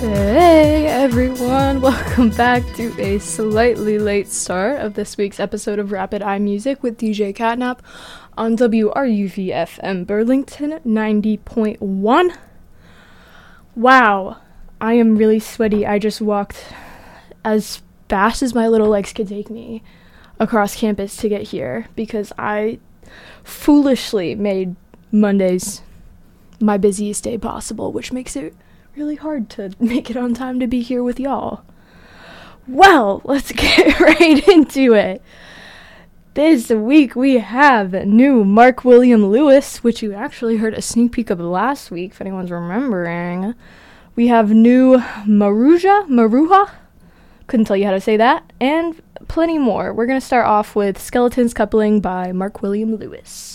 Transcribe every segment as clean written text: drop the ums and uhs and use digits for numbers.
Hey everyone, welcome back to a slightly late start of this week's episode of Rapid Eye Music with DJ Catnap on WRUV-FM Burlington 90.1. Wow, I am really sweaty. I just walked as fast as my little legs could take me across campus to get here because I foolishly made Mondays my busiest day possible, which makes it really hard to make it on time to be here with y'all. Well, let's get right into it. This week we have new Mark William Lewis, which you actually heard a sneak peek of last week, if anyone's remembering. We have new Maruja, couldn't tell you how to say that, and plenty more. We're going to start off with Skeletons Coupling by Mark William Lewis.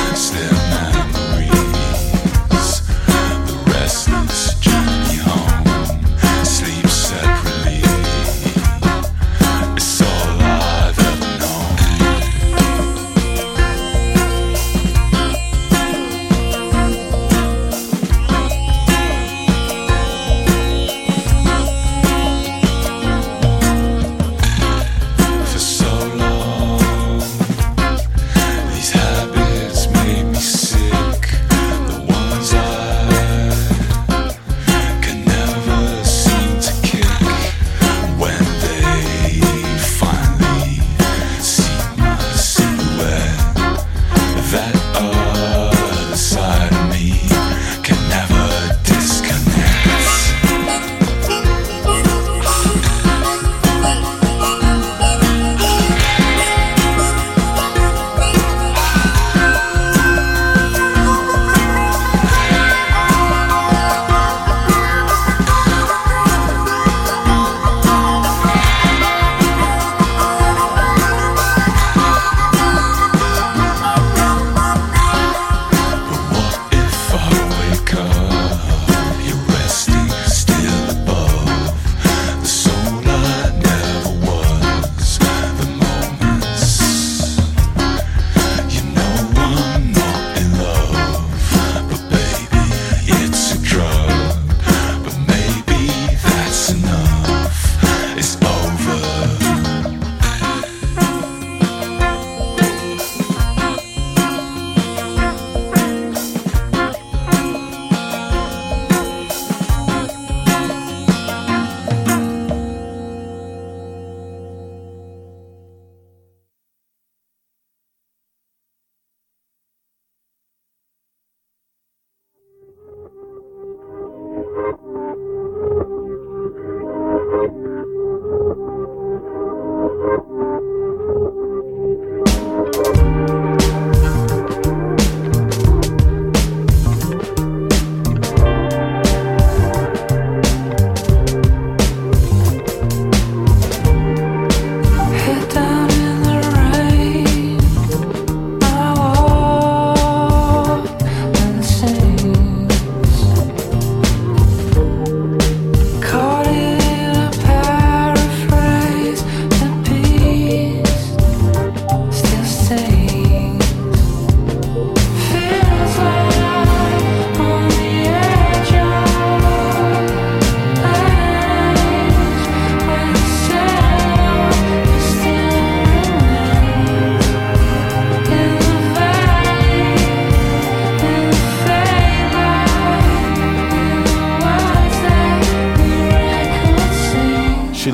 Restless journey home.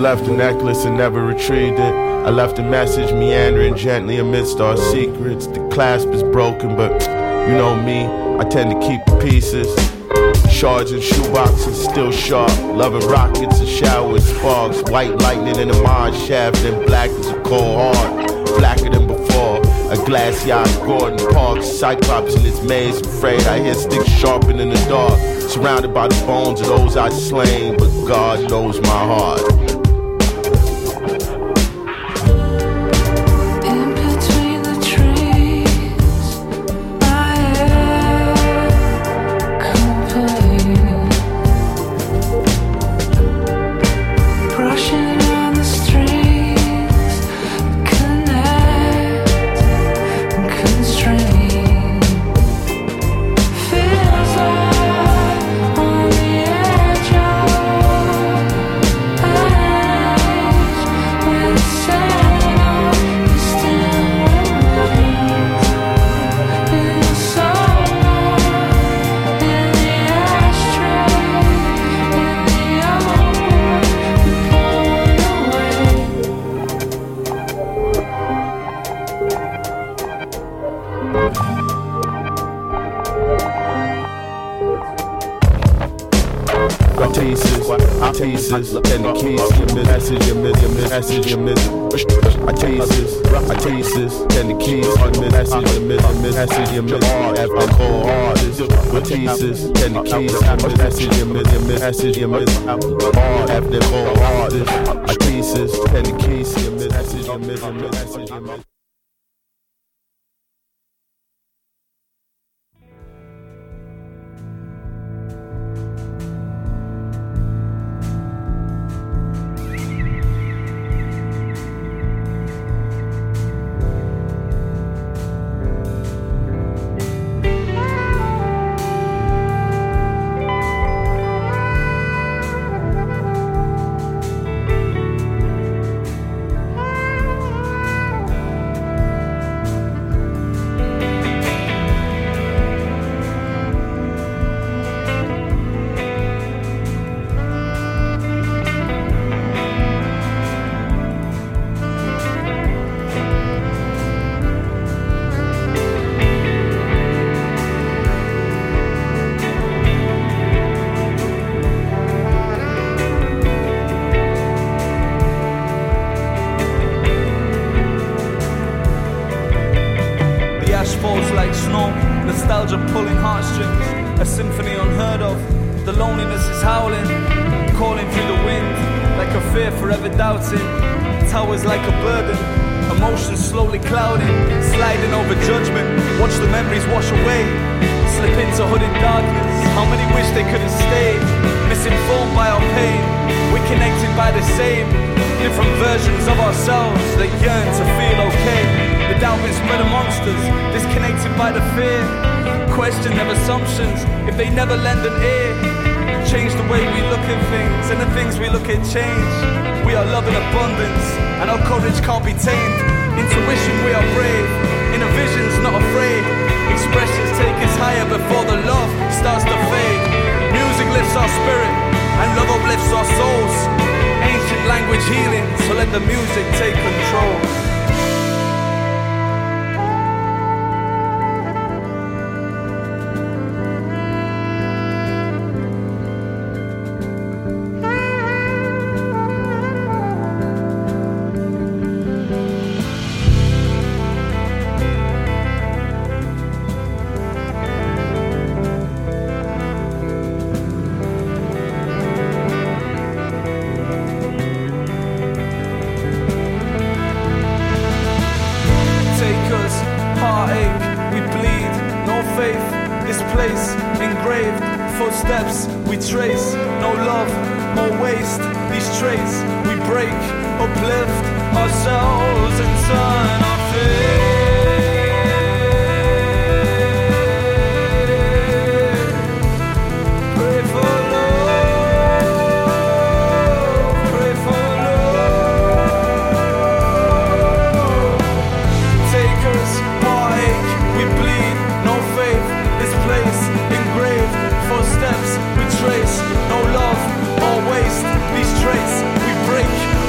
left a necklace and never retrieved it. I left a message meandering gently amidst our secrets. The clasp is broken, but you know me, I tend to keep the pieces. Shards and shoeboxes still sharp. Loving rockets and showered sparks. White lightning in a Mars shaft and black as a cold heart. Blacker than before. A glass yacht, Gordon Park. Cyclops in its maze. Afraid I hear sticks sharpened in the dark. Surrounded by the bones of those I slain. But God knows my heart. Pieces, and the keys, your message, your message, your message. I teases, and the keys, your message, your message. After cold artists, with teases, and the keys, your message, your message, your message. After cold artists, I teases, and the keys, your message, your message, your message. Nostalgia pulling heartstrings, a symphony unheard of. The loneliness is howling, calling through the wind, like a fear forever doubting. Towers like a burden, emotions slowly clouding, sliding over judgment. Watch the memories wash away, slip into hooded darkness. How many wish they could have stayed, misinformed by our pain. We're connected by the same, different versions of ourselves that yearn to feel okay. The doubt been spread amongst us, disconnected by the fear. Question their assumptions if they never lend an ear. Change the way we look at things, and the things we look at change. We are love in abundance, and our courage can't be tamed. Intuition, we are brave, inner vision's not afraid. Expressions take us higher before the love starts to fade. Music lifts our spirit, and love uplifts our souls. Ancient language healing, so let the music take control. Footsteps we trace, no love, more waste. These traits we break, uplift ourselves and turn our fate. Pray for love, pray for love. Take us, heartache, we bleed, no faith. This place engraved. Footsteps we trace, no love or waste. These traits we break,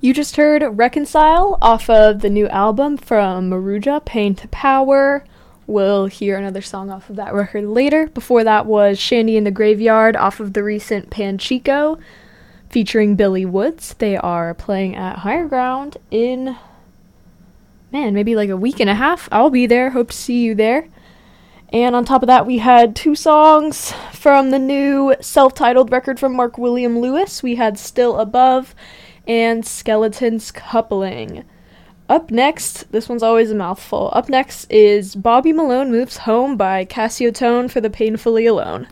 You just heard Reconcile off of the new album from Maruja, Pain to Power. We'll hear another song off of that record later. Before that was Shandy in the Graveyard off of the recent Panchico featuring Billy Woods. They are playing at Higher Ground in, maybe like a week and a half. I'll be there. Hope to see you there. And on top of that, we had 2 songs from the new self-titled record from Mark William Lewis. We had Still Above and Skeletons Coupling. Up next, this one's always a mouthful. Up next is Bobby Malone Moves Home by Cassio Tone for the Painfully Alone.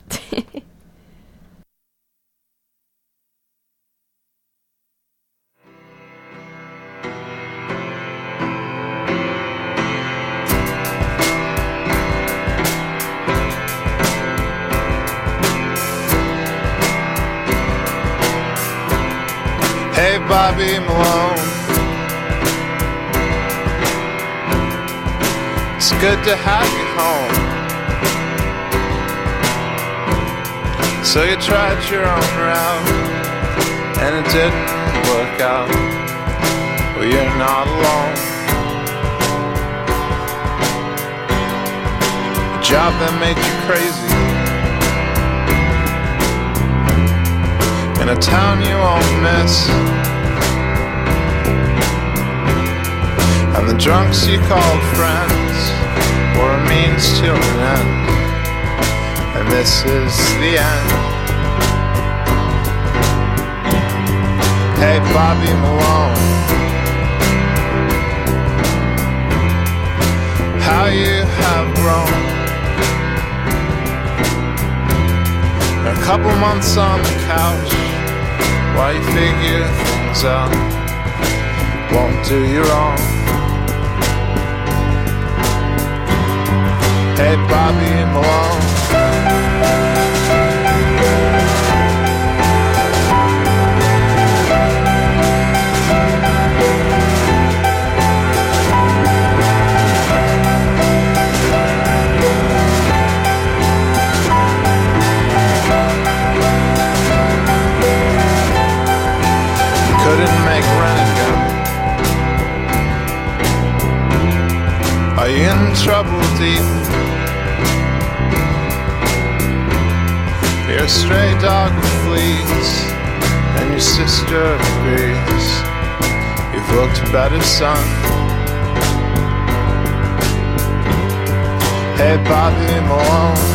Hey, Bobby Malone, it's good to have you home. So you tried your own route, and it didn't work out. Well, you're not alone. A job that made you crazy, in a town you won't miss, and the drunks you called friends were a means to an end, and this is the end. Hey, Bobby Malone, how you have grown. A couple months on the couch while you figure things out, won't do you wrong. Hey, Bobby Malone, couldn't make rent again. Are you in trouble deep? You're a stray dog with fleas, and your sister agrees. You've looked better, son. Hey, Bobby Malone,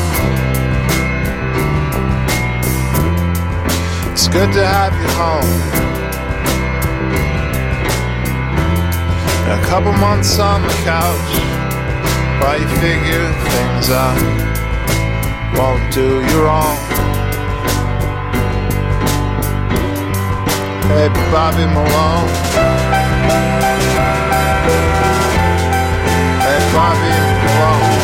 it's good to have you home. A couple months on the couch while you figure things out, won't do you wrong. Hey, Bobby Malone, hey, Bobby Malone.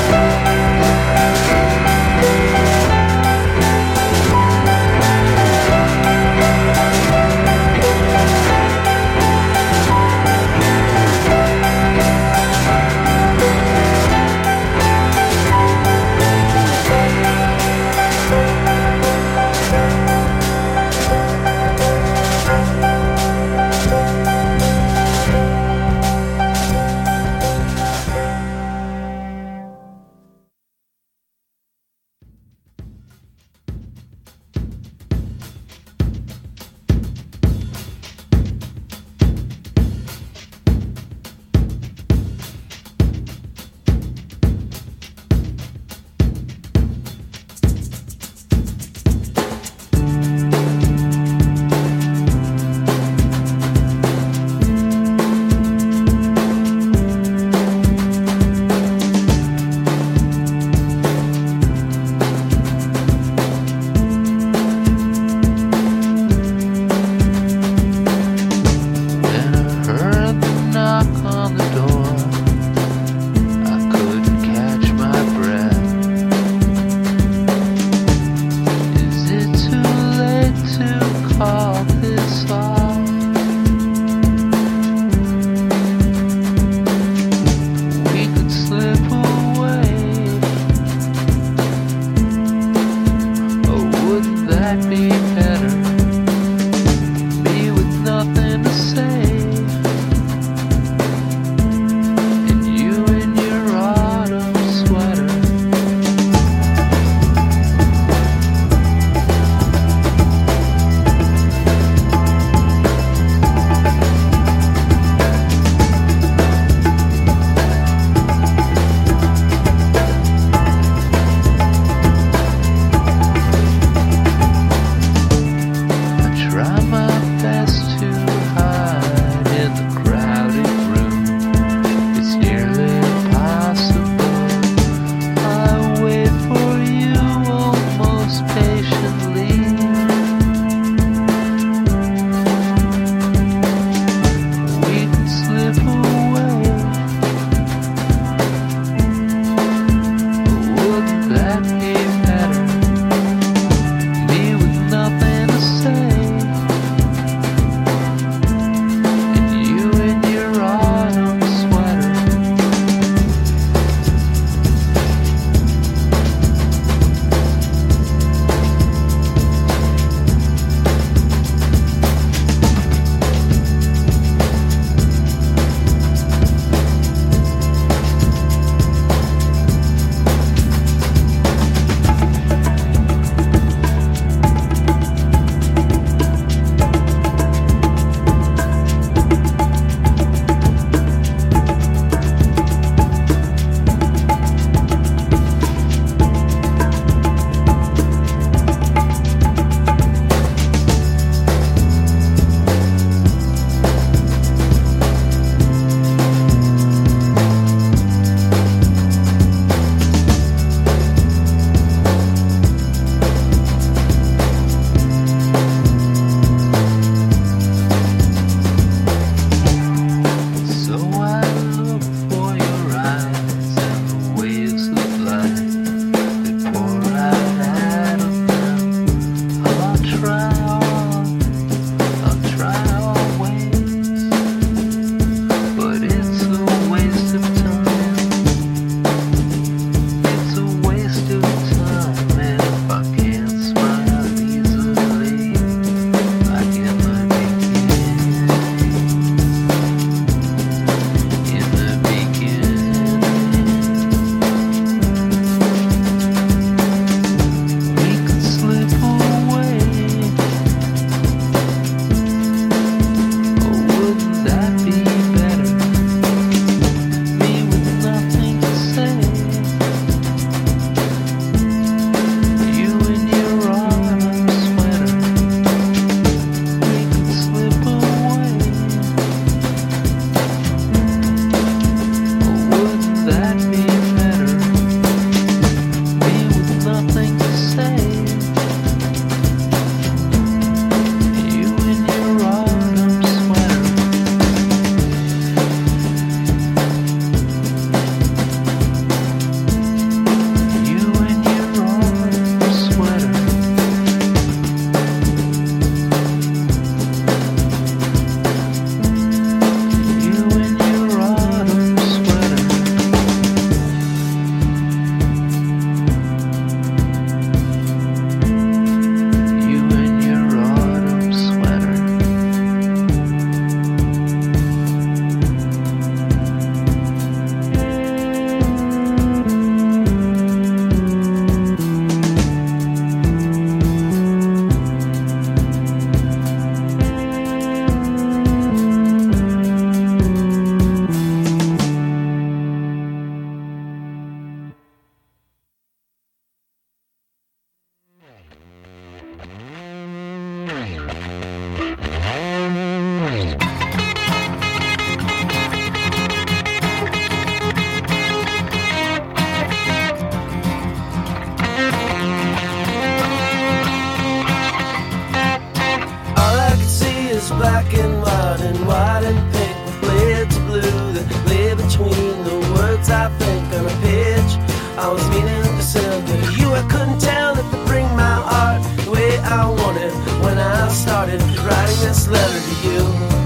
Black and white and pink with blades of blue that lay between the words I think on a page. I was meaning to send to you. I couldn't tell if to bring my art the way I wanted when I started writing this letter to you.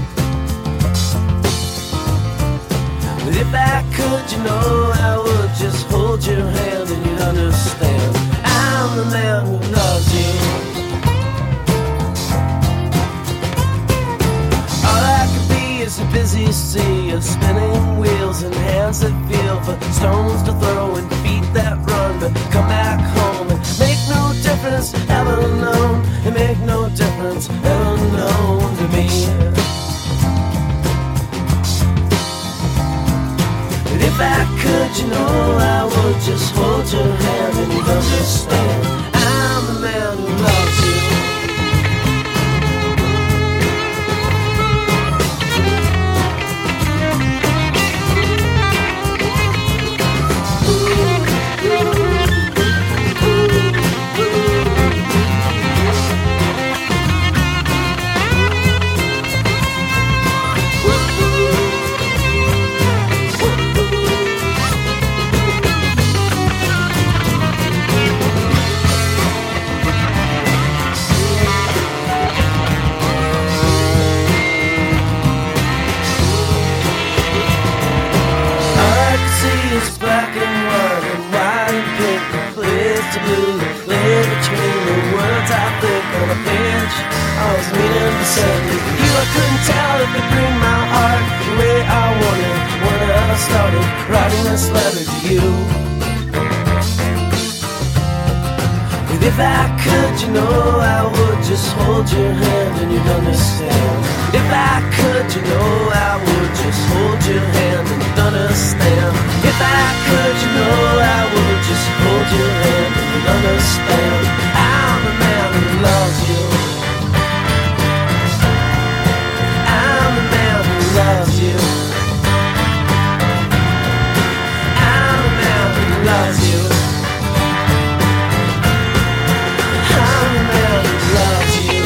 But if I could, you know, I would just hold your hand and you'd understand. I'm the man who loves you. It's a busy sea of spinning wheels and hands that feel for stones to throw and feet that run but come back home and make no difference ever known. It make no difference ever known to me. But if I could, you know, I would just hold your hand and you'd understand. I'm the man who loves you. It's black and white and pink, the place to blue, lay between the words I think on a page. I was meaning to send to you. I couldn't tell if it bring my heart the way I wanted when I started writing this letter to you. But if I could, you know, I would just hold your hand and you'd understand. If I could, you know, I would just hold your hand and you'd understand. If I could, you know, I would just hold your hand and you'd understand. I'm the man who loves you. I'm the man who loves you. I'm the man who loves you. I'm the man who loves you.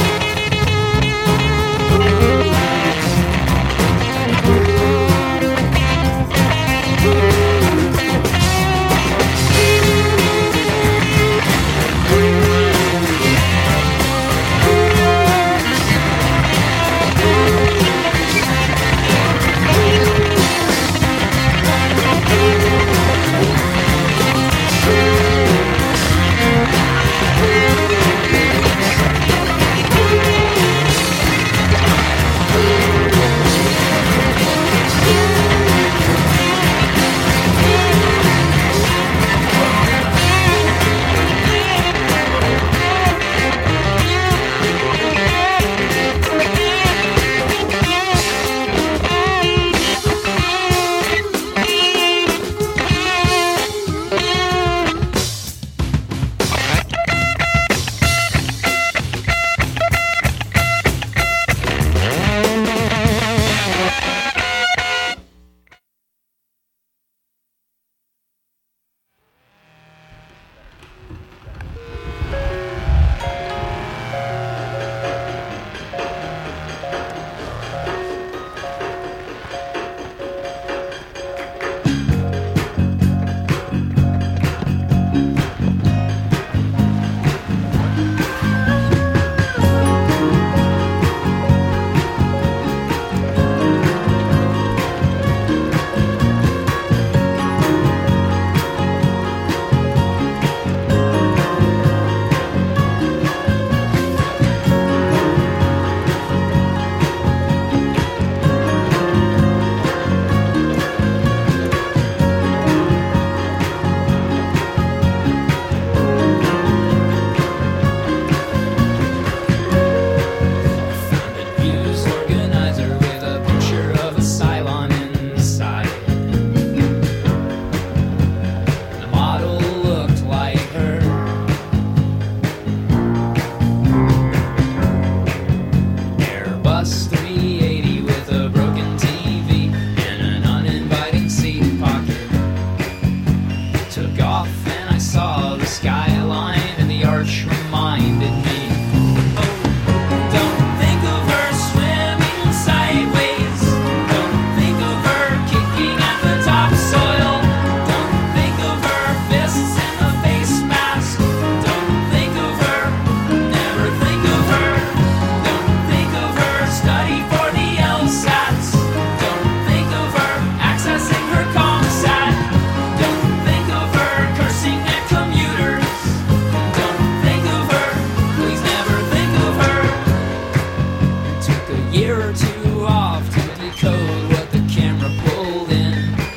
bus 380 with a broken TV and an uninviting seat pocket. Took off and I saw the skyline and the arch reminded me. Oh, don't think of her swimming sideways. Don't think of her kicking at the topsoil. Don't think of her fists in the face mask. Don't think of her, never think of her. Don't think of her study for the LSATs. Don't think of her accessing her ComSat. Don't think of her cursing at commuters. Don't think of her, please never think of her. It took a year or two off to decode what the camera pulled in.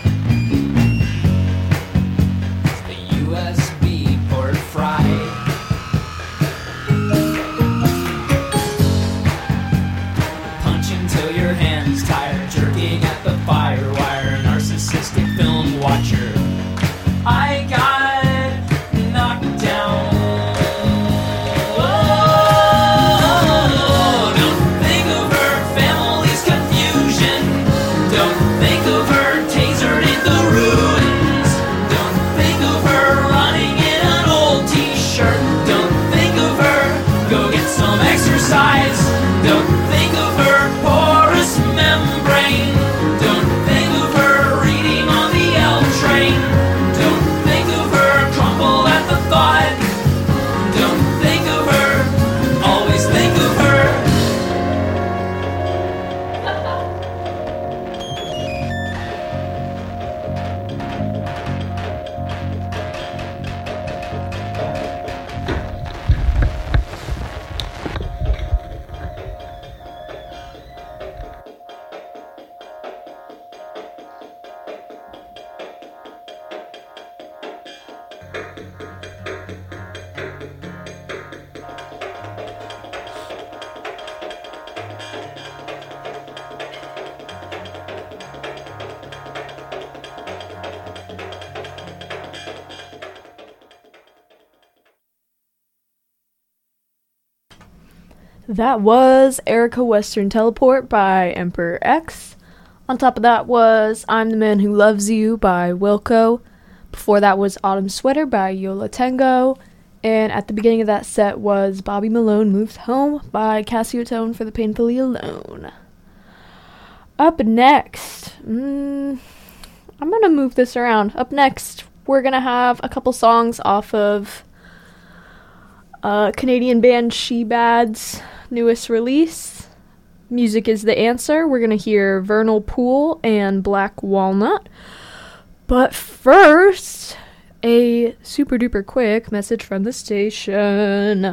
The USB port fried. Punch until your hands tired, jerking at the firewire, narcissistic film watcher. I got knocked down. Oh, don't think of her family's confusion. Don't think of her tasered in the ruins. Don't think of her running in an old t-shirt. Don't think of her, go get some exercise. Don't think of her porous membrane. Don't think of her reading on the L train. Don't think of her crumble at the thought. Don't think of her, always think of her. That was Erica Western Teleport by Emperor X. On top of that was I'm the Man Who Loves You by Wilco. Before that was Autumn Sweater by Yola Tango. And at the beginning of that set was Bobby Malone Moves Home by Cassio Tone for the Painfully Alone. Up next, I'm going to move this around. Up next, we're going to have a couple songs off of Canadian band She-Bad's newest release, Music is the Answer. We're going to hear Vernal Pool and Black Walnut. But first, a super duper quick message from the station.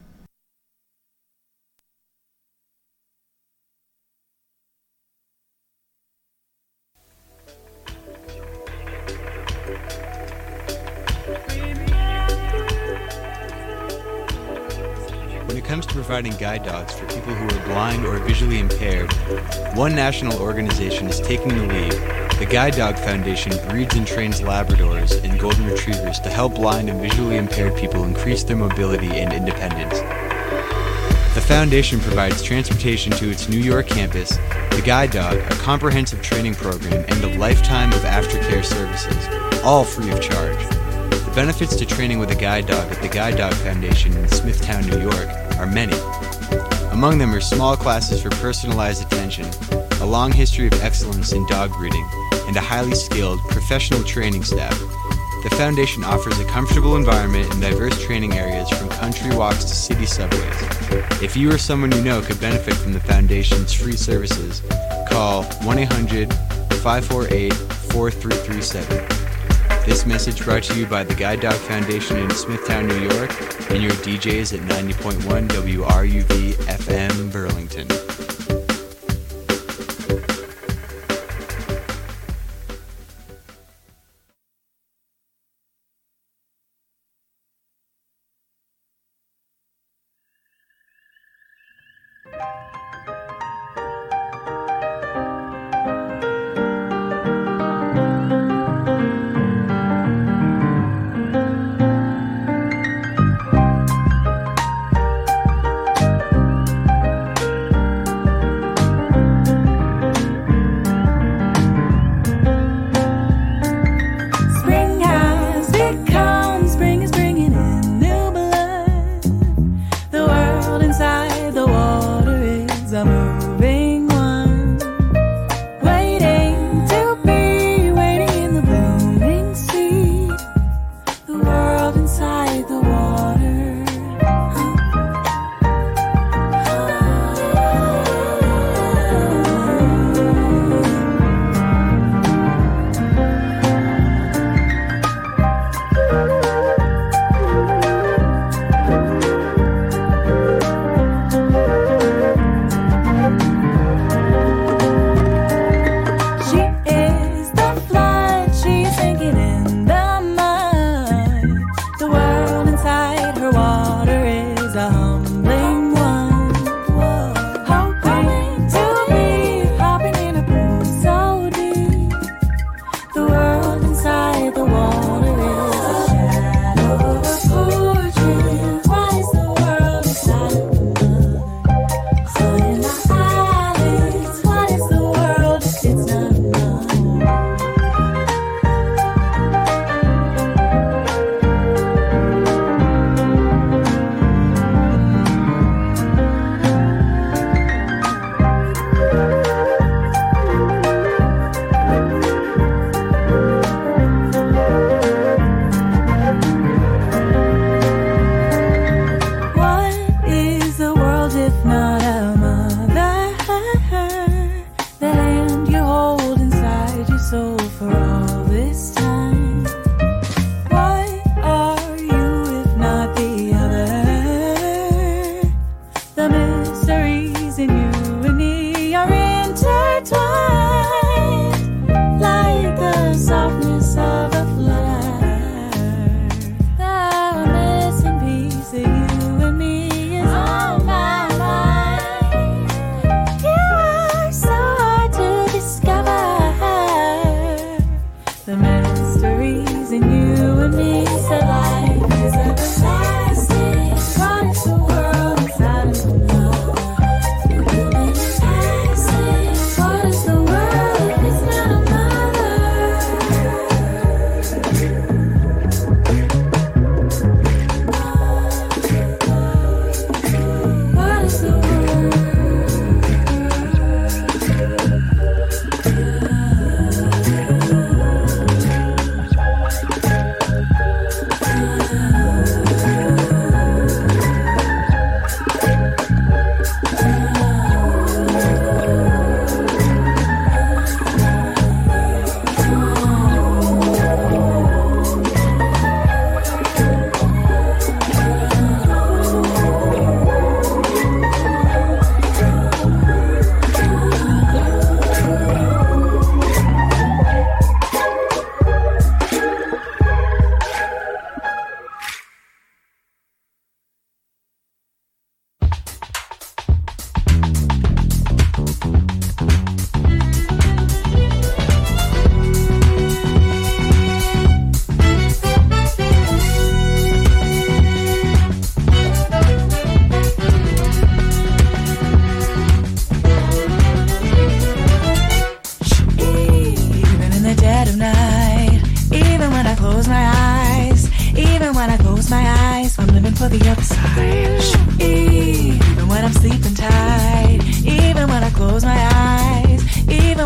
When it comes to providing guide dogs for people who are blind or visually impaired, one national organization is taking the lead. The Guide Dog Foundation breeds and trains Labradors and Golden Retrievers to help blind and visually impaired people increase their mobility and independence. The foundation provides transportation to its New York campus, the Guide Dog, a comprehensive training program, and a lifetime of aftercare services, all free of charge. The benefits to training with a guide dog at the Guide Dog Foundation in Smithtown, New York, are many. Among them are small classes for personalized attention, a long history of excellence in dog breeding, and a highly skilled, professional training staff. The Foundation offers a comfortable environment and diverse training areas from country walks to city subways. If you or someone you know could benefit from the Foundation's free services, call 1-800-548-4337. This message brought to you by the Guide Dog Foundation in Smithtown, New York, and your DJs at 90.1 WRUV FM Burlington.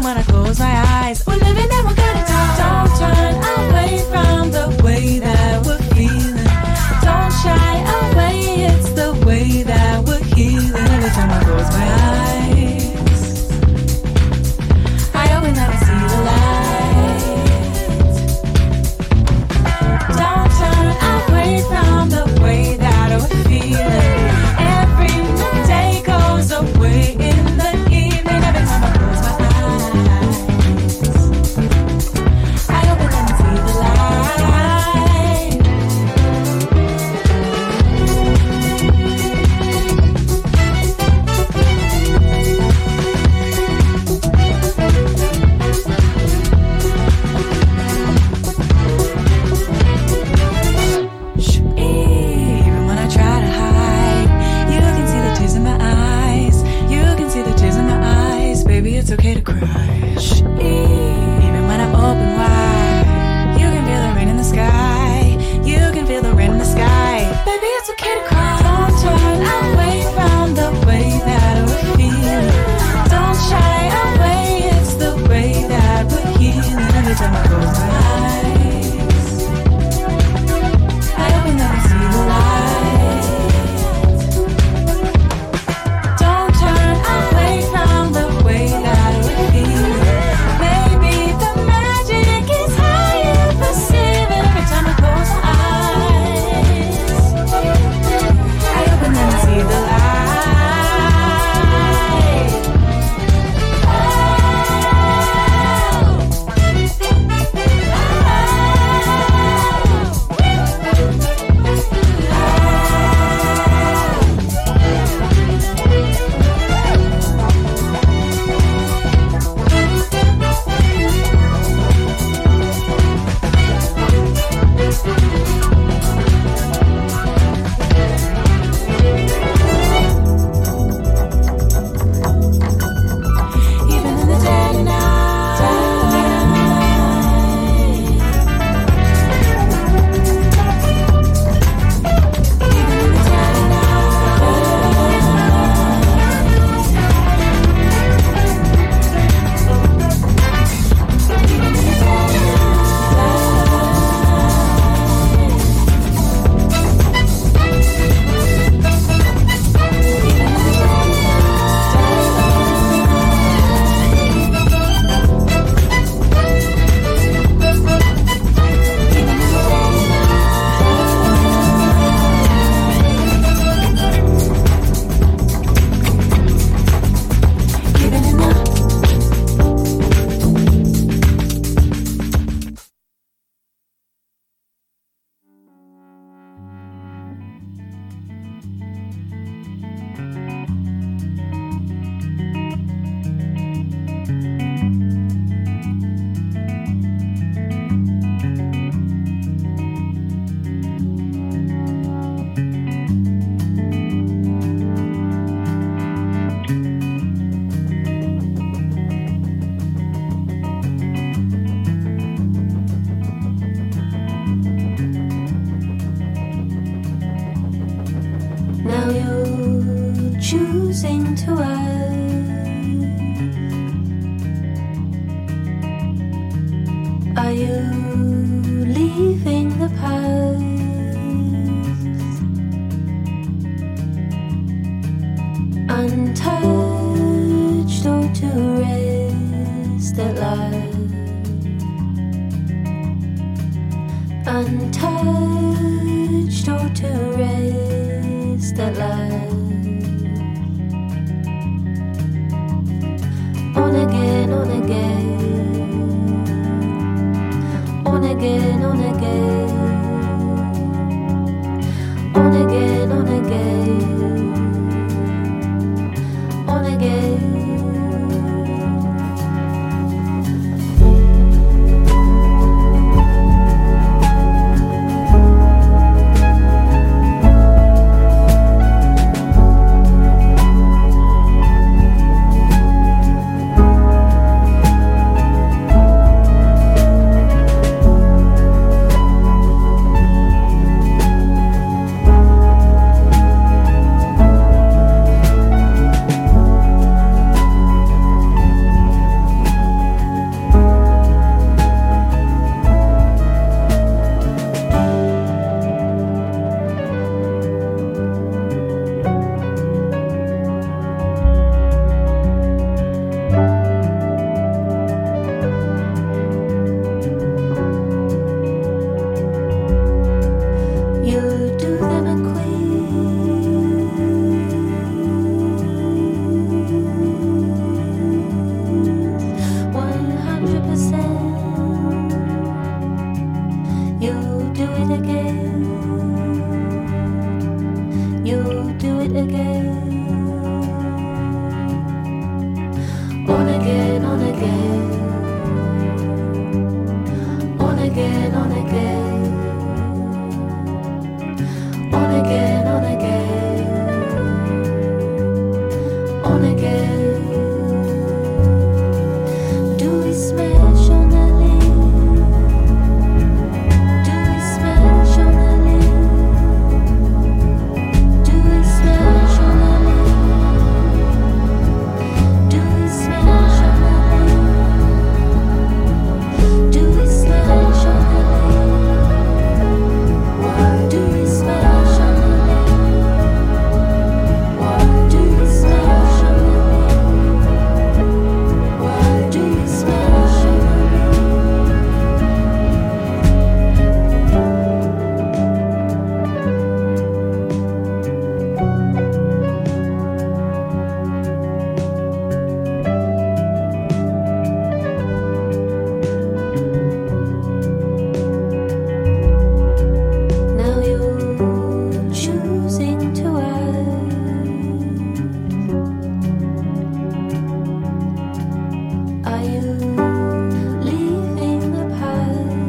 when I close my eyes. We're living and we're gonna die. Don't turn away from the way that we're feeling. Don't shy away, it's the way that we're healing. Every time I close my eyes, I open up and see the light. Don't turn away from the way that we're feeling. Every day goes away in the evening. Every time I close my eyes, I open up and see the light. Even when I try to hide, you can see the tears in my eyes. You can see the tears in my eyes. Baby, it's okay to cry. Even when I'm open wide, you can feel the rain in the sky. You can feel the rain in the sky. Baby, it's okay to cry. Don't turn away from the way that we're feeling. Don't shy away, it's the way that we're healing. Every time I close my eyes, I open up and see the light. Don't turn away from the way that we're feeling. Maybe the magic is how you perceive it. Every time I close my eyes, I open them and see the light. Even in the dead of night, even in the dead of now you're choosing to ask, are you leaving the past untouched or to rest at last? Untouched or to rest at last. On again, on again, on again, on again, on again, on again, on again. you leaving the past?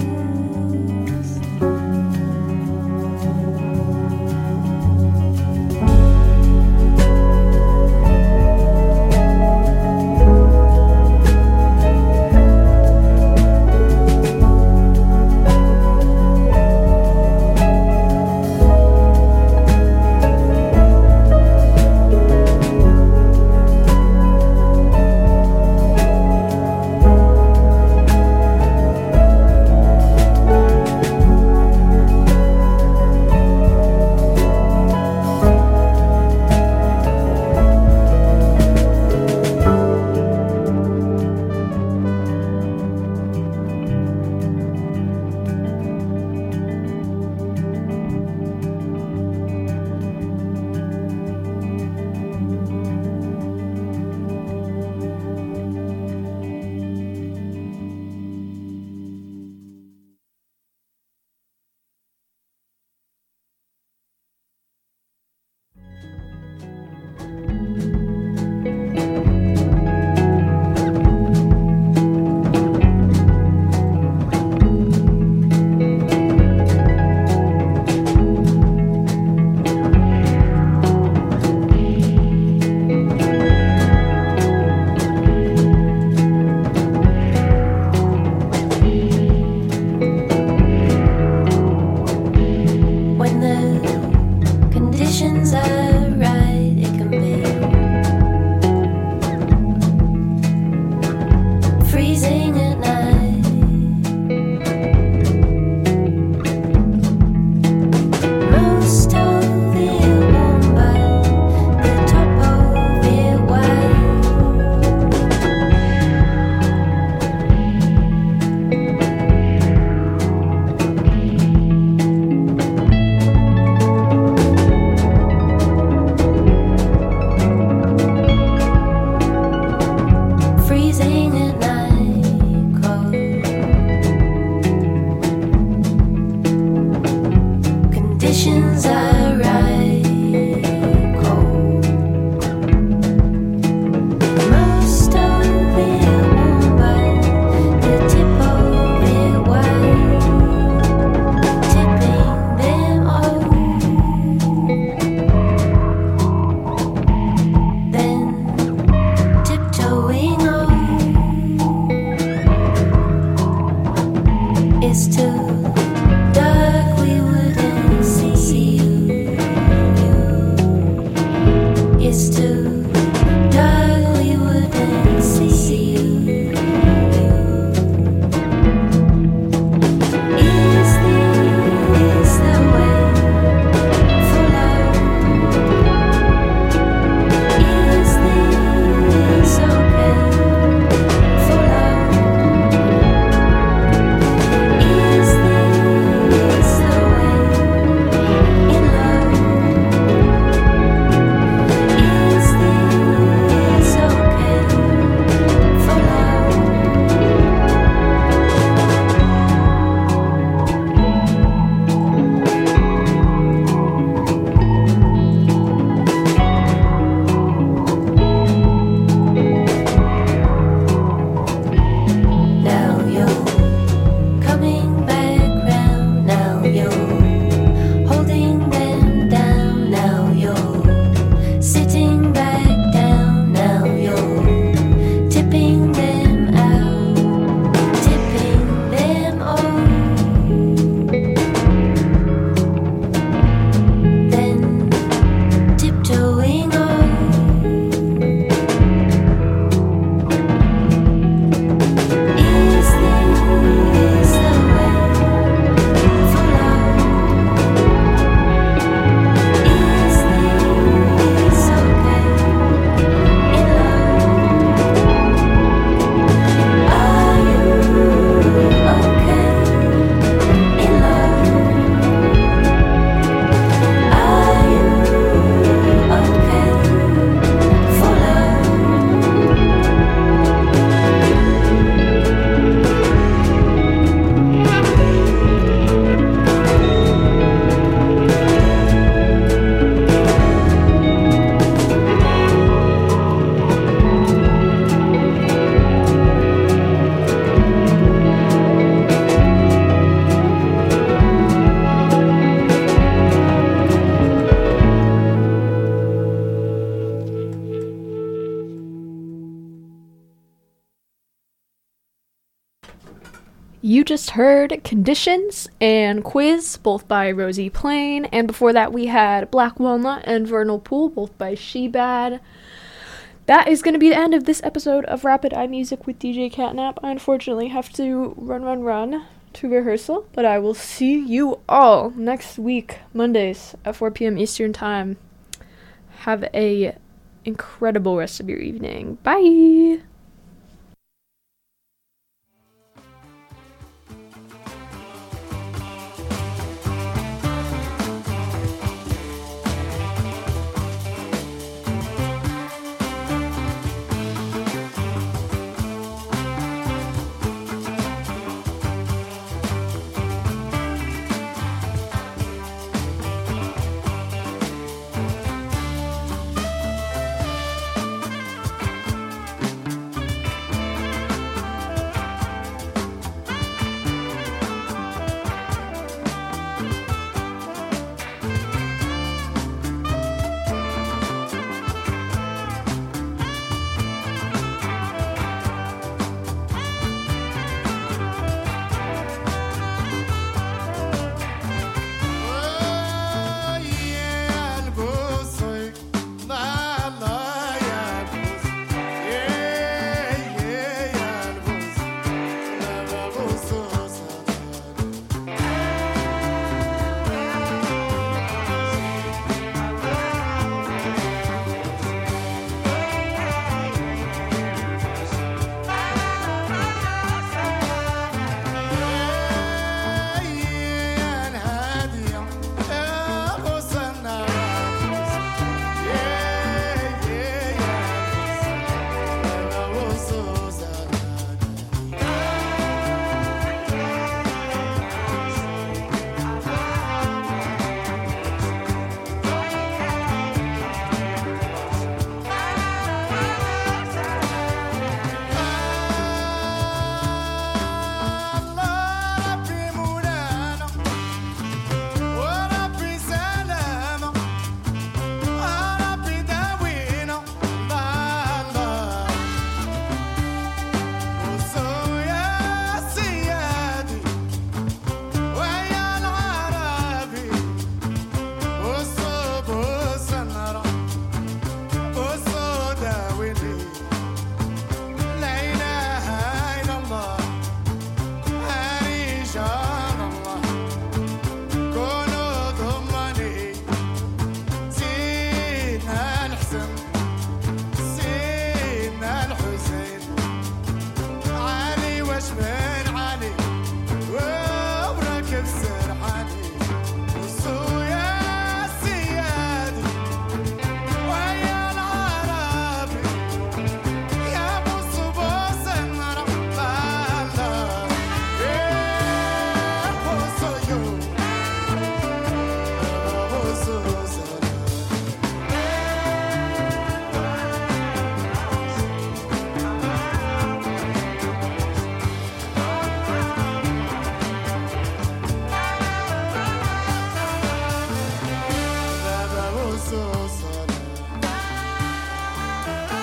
You just heard Conditions and Quiz, both by Rosie Plain, and before that we had Black Walnut and Vernal Pool, both by She Bad. That is going to be the end of this episode of Rapid Eye Music with DJ Catnap. I unfortunately have to run to rehearsal, but I will see you all next week, Mondays at 4 p.m. Eastern Time. Have a incredible rest of your evening. Bye!